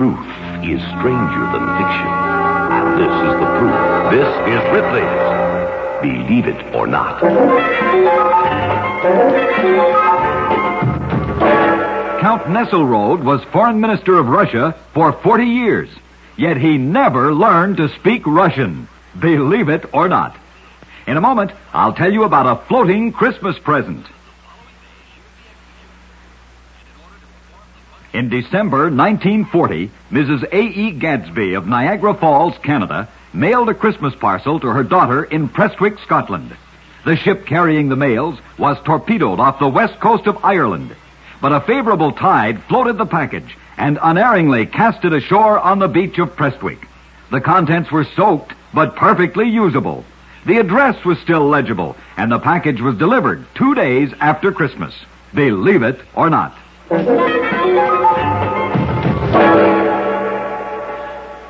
Truth is stranger than fiction. And this is the proof. This is Ripley's Believe It or Not. Count Nesselrode was foreign minister of Russia for 40 years. Yet he never learned to speak Russian. Believe it or not. In a moment, I'll tell you about a floating Christmas present. In December 1940, Mrs. A.E. Gadsby of Niagara Falls, Canada, mailed a Christmas parcel to her daughter in Prestwick, Scotland. The ship carrying the mails was torpedoed off the west coast of Ireland. But a favorable tide floated the package and unerringly cast it ashore on the beach of Prestwick. The contents were soaked, but perfectly usable. The address was still legible, and the package was delivered 2 days after Christmas. Believe it or not.